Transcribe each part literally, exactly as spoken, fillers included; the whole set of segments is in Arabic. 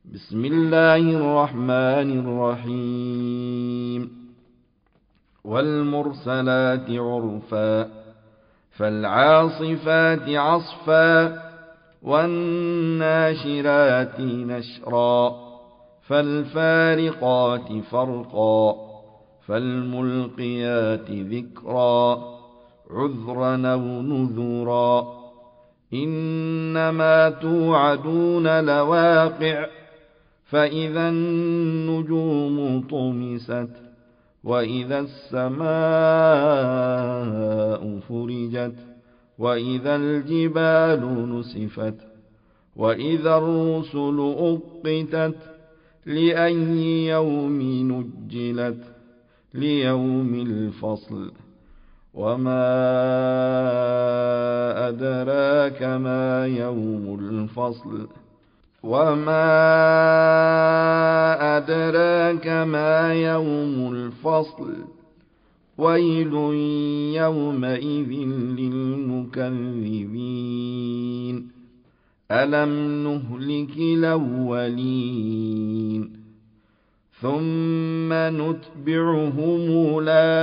بسم الله الرحمن الرحيم والمرسلات عرفا فالعاصفات عصفا والناشرات نشرا فالفارقات فرقا فالملقيات ذكرا عذرا أو نذرا إنما توعدون لواقع فإذا النجوم طمست وإذا السماء فرجت وإذا الجبال نسفت وإذا الرسل أقتت لأي يوم نجلت ليوم الفصل وما أدراك ما يوم الفصل وما أدراك ما يوم الفصل ويل يومئذ للمكذبين ألم نهلك الأولين ثم نتبعهم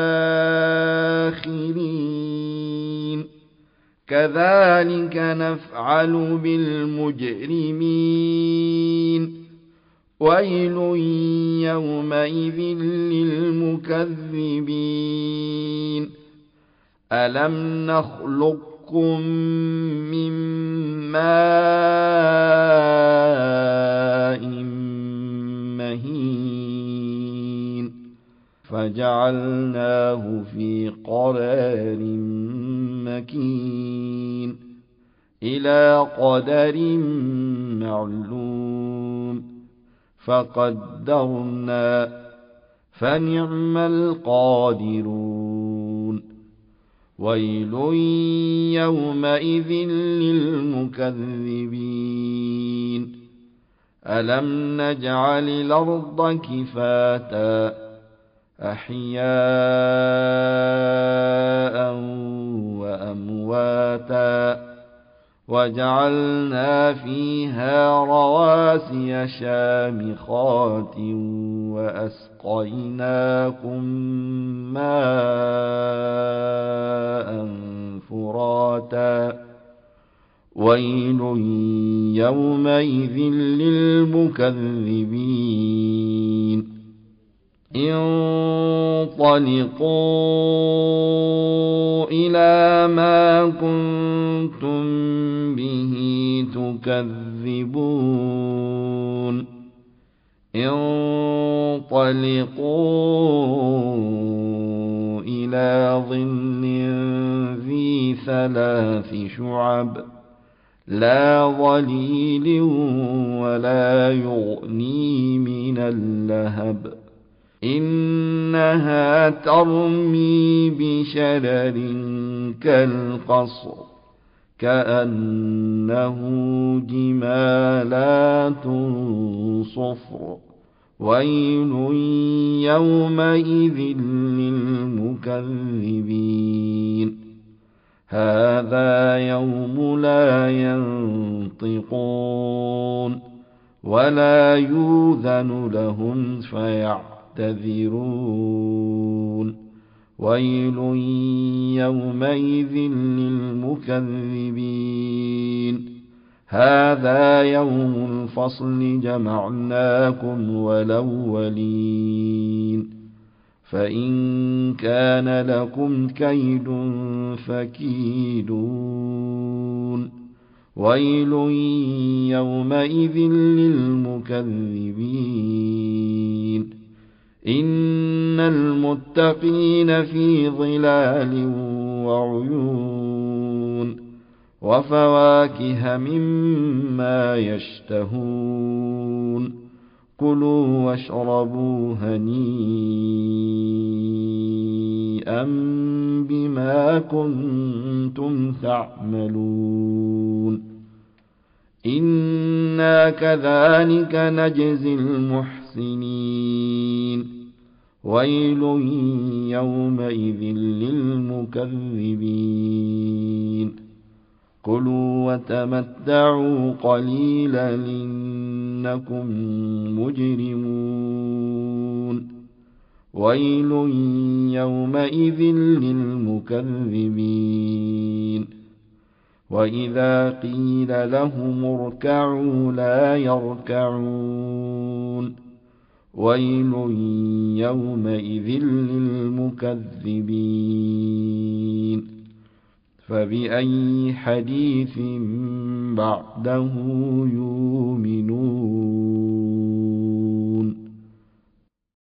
الآخرين كذلك نفعل بالمجرمين ويل يومئذ للمكذبين ألم نخلقكم من ماء مهين فجعلناه في قرار مكين إلى قدر معلوم فقدرنا فنعم القادرون ويل يومئذ للمكذبين ألم نجعل الأرض كفاتا أحياء وأمواتا وجعلنا فيها رواسي شامخات وأسقيناكم ماء فراتا ويل يومئذ للمكذبين انطلقوا إلى ما كنتم به تكذبون انطلقوا إلى ظل ذي ثلاث شعب لا ظليل ولا يغني من اللهب إنها ترمي بشرر كالقصر كأنه جمالات صفر ويل يومئذ للمكذبين هذا يوم لا ينطقون ولا يؤذن لهم فيعتذرون ويل يومئذ للمكذبين هذا يوم الفصل جمعناكم والأولين فإن كان لكم كيد فكيدون ويل يومئذ للمكذبين إن المتقين في ظلال وعيون وفواكه مما يشتهون كلوا واشربوا هنيئا بما كنتم تعملون إنا كذلك نجزي المحسنين ويل يومئذ للمكذبين كلوا وتمتعوا قليلا إنكم مجرمون ويل يومئذ للمكذبين وإذا قيل لهم اركعوا لا يركعون ويل يومئذ للمكذبين فبأي حديث بعده يؤمنون